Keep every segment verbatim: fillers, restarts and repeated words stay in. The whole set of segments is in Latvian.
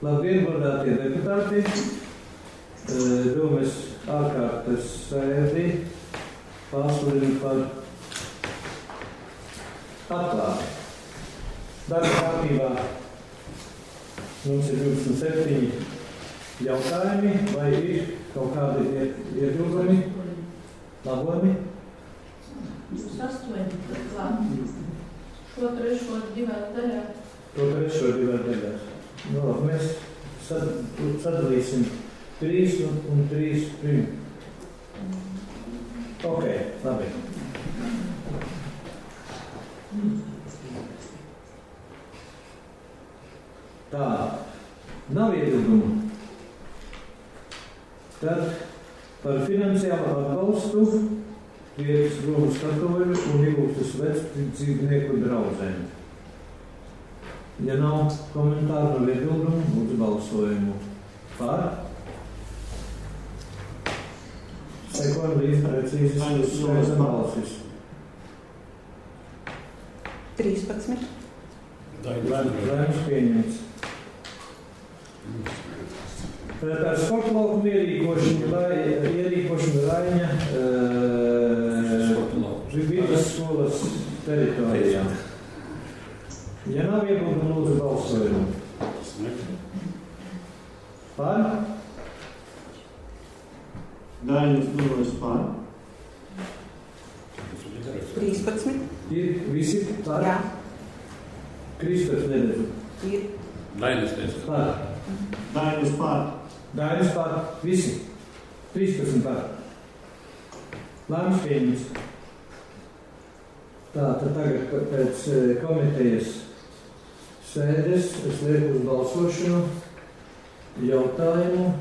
Labdien, godātie deputāti! Domes ārkārtas sēdi pasludinu par atklāti. Darba kārtībā mums ir divdesmit septiņi jautājumi, vai ir kaut kādi iebildumi, labojumi? astoņi, tad klāt. Šo trešo divās daļās. To trešo divās daļās. Nu, labi, mēs sad, sadalīsim trīs un, un trīs prim. Ok, labi. Tā, nav iebildumu. Tad par finansiālu atbalstu Riekas Romas katoļu un Ilūkstas vecdzīvnieku draudzēm. Ja nav komentāru un iebildumu, lūdzu balsojumu par. Sekojam līdz precīzi skaidrs balsis. trīspadsmit. Lēmums pieņemts. Par sporta laukumu ierīkošanu, ierīkošanu Raiņa vidusskolas teritorijā. Ja nav iebildumu, lūdzu balsojumu. Par? Dainis Nulis par. trīspadsmit. Ir visi par? Jā. Kristers neredzu. Ir. Dainis teica. Par. Dainis par. Dainis par. Visi. trīspadsmit par. Lēmums pieņemts. Tā, tad tagad pēc komitejas sēdes es lieku uz balsošanu jautājumu.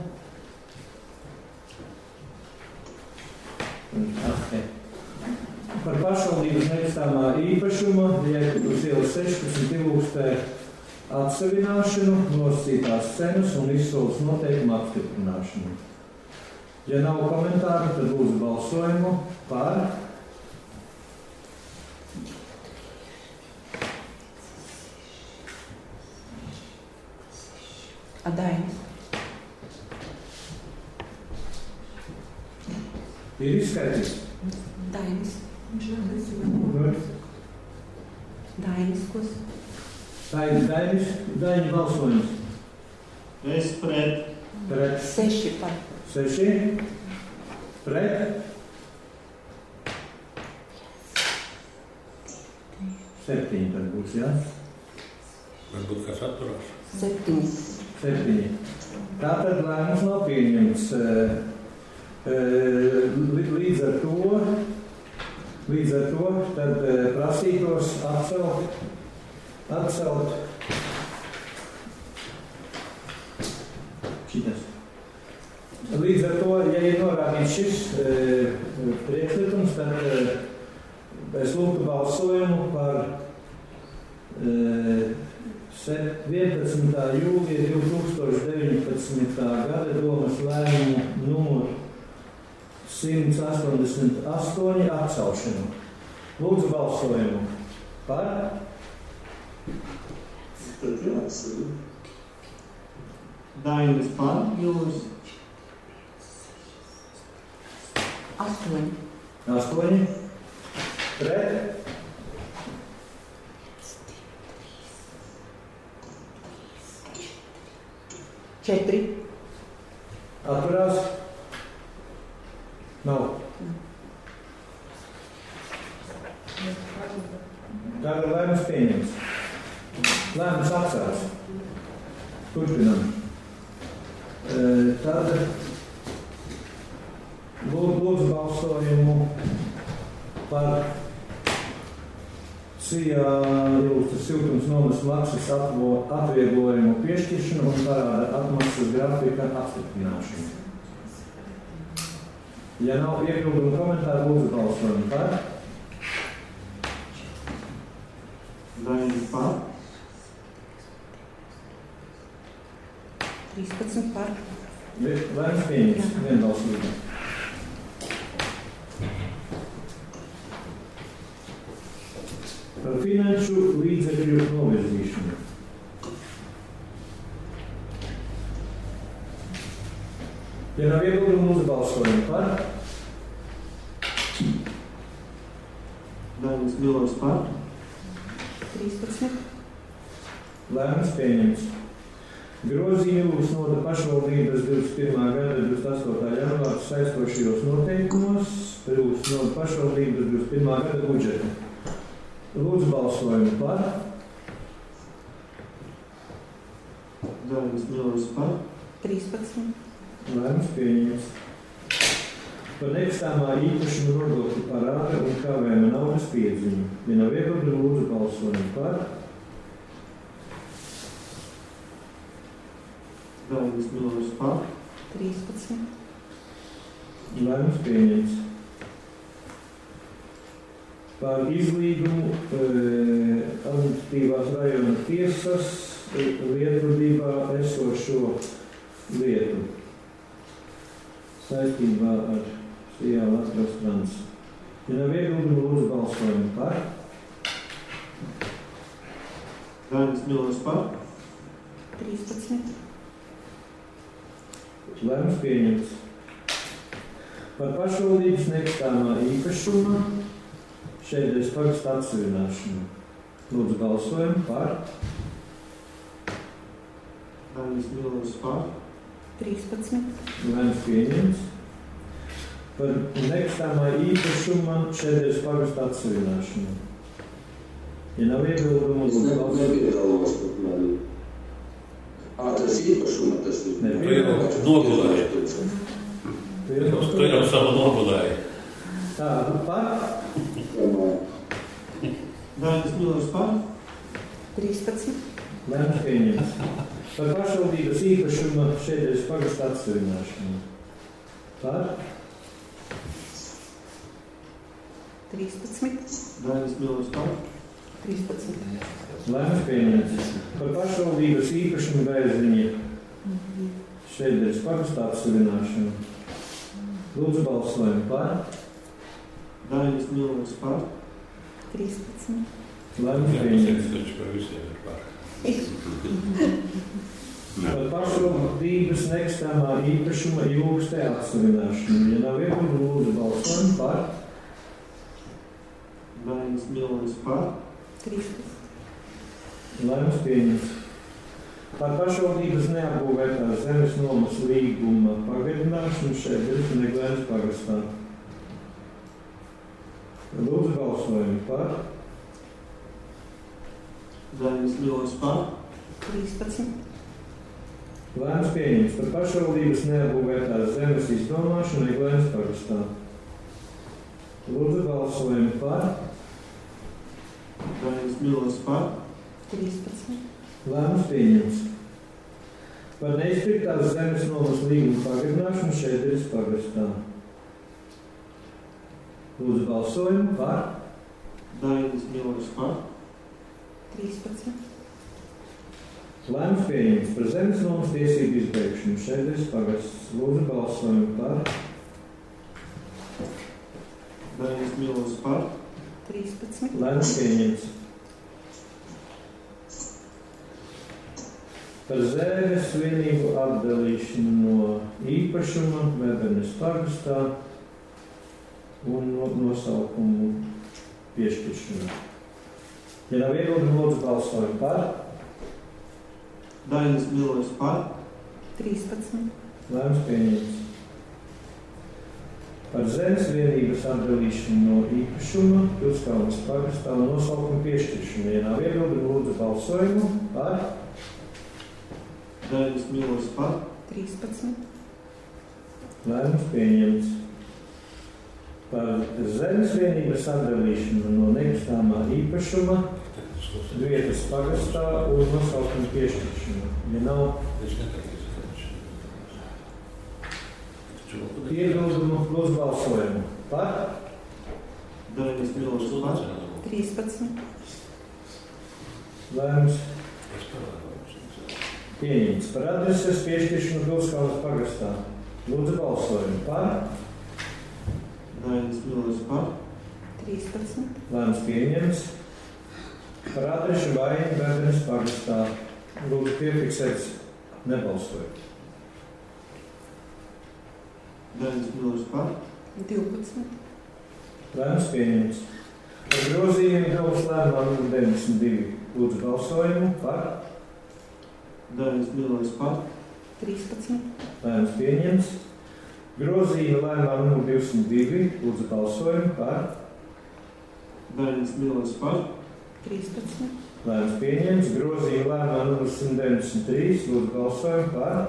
Okay. Par pašvaldības nekustamā īpašuma Jēkabpils ielas sešpadsmit Ilūkstē atsevināšanu, nosacītās cenas un izsoles noteikumu apstiprināšanu. Ja nav komentāru, tad lūdzu balsojumu par. Dainis. Ir izskaidrs. Dainis. Dainis. Dainis, kos? Dainis, Dainis balsojums. Es pret. Pret. Seši par. Seši. Pret. Septiņi tad būs, jā? Varbūt kāds atturās. Septiņi. Septiņi. Tātad lēmums nav pieņemts. Līdz ar to, līdz ar to tad prasītos atcelt, atcelt šitas. Līdz ar to, ja ir norādīts šis priekšlikums, tad es lūgtu balsojumu par vienpadsmitā jūlija divi tūkstoši deviņpadsmitā gada domas lēmumu numuru simt astoņdesmit astoņi atcelšanu. Lūdzu balsojumu par. Dainis par. Jūs. Astoņi. Astoņi. Pret. Četri. Atturās. Nav. Tagad lēmums pieņems. Lēmums atcelts. Turpinām. Tad lūdzu balsojumu par Sijā Ilūkstas siltums nomas maksas atvieglojumu piešķiršanu un parāda atmaksas grafika apstiprināšanu. Ja nav iebildumu komentāru, lūdzu balsojumu par. Dainis par. trīspadsmit par. Lēmums pieņems. Vienbalsīgi. Par finanšu līdzekļu novirzīšanu. Ja nav iebildumu, lūdzu balsojumu par. Dainis Milers par. trīspadsmit. Lēmums pieņemts. Grozījums no pašvaldības divdesmit pirmā gada divdesmit astotā janvāra saistošajos noteikumos plus no pašvaldības divdesmit pirmā gada budžeta. Lūdzu balsojumu par. Dainis Milers par. trīspadsmit. Lēmums pieņemts. Par nekustamā īpašuma nodokļu parāda un kavējuma naudas piedziņu. Ja nav iebildumu, lūdzu balsojumu par. Dainis Milers par. trīspadsmit. Lēmums pieņemts. Par izlīgumu e, administratīvās rajona tiesas lietvedībā esošo lietu saistībā ar Sijā Latvijas trans. Ja nav iebildumu, lūdzu balsojumu par. Dainis Milers par. trīspadsmit. Lēmums pieņemts. Par pašvaldības nekustamā īpašuma šeit pagasta atsevināšanu. Lūdzu balsojumu par. Dainis Milers par. trīspadsmit. Lēmums pieņemts. Par nekustamā īpašuma šeit pagasta atsevināšanu. Ja nav iebildumu, lūdzu balsojumu. Nepiedalos pat man. Ā, tas īpašuma, tas ir. Tu jau nogulēji. Tu jau savu nogulēji. Tā, par. Dainis Milers par. trīspadsmit. Lēmums pieņemts. Par pašvaldības īpašuma šeit pagasta atsevināšanu. Par. trīspadsmit. Dainis Milers par. trīspadsmit. Lēmums pieņemts. Par pašvaldības īpašumu Bērziņa šeit pagasta atsevināšanu. Lūdzu balsojumu par. Dainis Milers par. trīspadsmit. Lēmums Jā, pieņemts. tas par visiem ir par. Par pašvaldības nekustamā īpašuma ilgstē atsevināšanu. Ja nav iebildumu, lūdzu balsojumu par. Dainis Milers par. trīspadsmit. Lēmums pieņemts. Par pašvaldības neapbūvētās zemes nomas līguma pagarināšanu šeit ir Neglēnas pagastā. Lūdzu balsojumu par. Dainis Milers par. trīspadsmit. Lēmums pieņemts. Par pašvaldības neapbūvētās zemes izdomāšanu Neglēnas pagastā. Lūdzu balsojumu par. Dainis Milers par. trīspadsmit. Lēmums pieņemts. Par neizpirktās zemes nomas līguma pagarināšanu šeit ir pagastā. Lūdzu balsojumu par. Dainis Milers par. trīspadsmit. Lēmums pieņemts. Par zemes nomas tiesību izbeigšanu šeit ir pagasts. Lūdzu balsojumu par. Dainis Milers par. trīspadsmit. Lēmums pieņemts. Par zemes vienību atdalīšanu no īpašuma Vēbernes pagastā un no nosaukumu piešķiršanu. Ja nav iebildumu, lūdzu balsojumu par. Dainis Milers par. trīspadsmit. Lēmums pieņemts. Par zemes vienības atdalīšanu no īpašuma Pilskalnes pagastā un nosaukumu piešķiršanu. Ja nav iebildumu, lūdzu balsojumu par. Dainis Milers par. trīspadsmit. Lēmums pieņemts. Par zemes vienības atdalīšanu no nekustamā īpašuma vietas pagastā un nosaukumu piešķiršanu. Ja nav iebildumu, lūdzu balsojumu par. Dainis Milers par. trīspadsmit. Lēmums pieņemts. Par adreses piešķiršanu Pilskalnes pagastā. Lūdzu balsojumu par. Dainis Milers par. trīspadsmit. Lēmums pieņemts. Par adrešu Vaini Vēbernes pagastā. Lūdzu piefiksēts nebalsojot. Daļas Millers par. divpadsmit. Lēmums pieņemts. Par grozījumiem Gaumas lēmumā numur deviņdesmit divi. Lūdzu balsojumu par. Daļas Millers par. trīspadsmit. Lēmums pieņemts. Grozījuma lēmumā numur divsimt divi. Lūdzu balsojumu par. Daļas Millers par. trīspadsmit. Lēmums pieņemts. Grozījuma lēmumā numur simt deviņdesmit trīs. Lūdzu balsojumu par.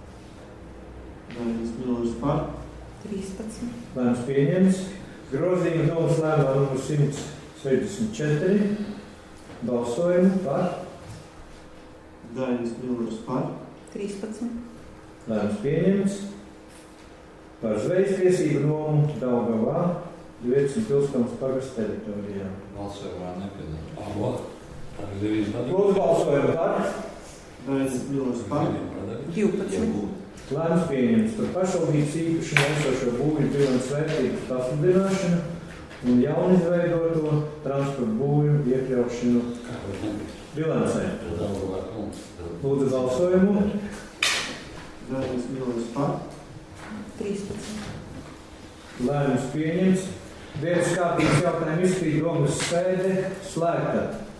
Daļas Millers par. trīspadsmit. Lēmums pieņemts. Grozījuma Gaumas lēmumā numur simt sešdesmit četri. Balsojumu par. Daļas Millers par. trīspadsmit. Lēmums pieņemts. Par zvejas tiesību nomu Daugavā, Liecas un Pilskalnas pagasta teritorijā. Balsojumā nepiedalās. Ah, vot. Tā ir devīz gadi. Lūdzu balsojumu par. Daļas Millers par. divpadsmit. Lēmums pieņemts par pašvaldības īpašumu esošo būvju bilances vērtības pasludināšanu un jaunizveidoto transporta būvju iekļaušanu bilancē. Lūdzu balsojumu. Daļas Millers par. trīspadsmit. Lēmums pieņemts. Dienas kārtības jautājumu izskatīt domas sēde slēgta.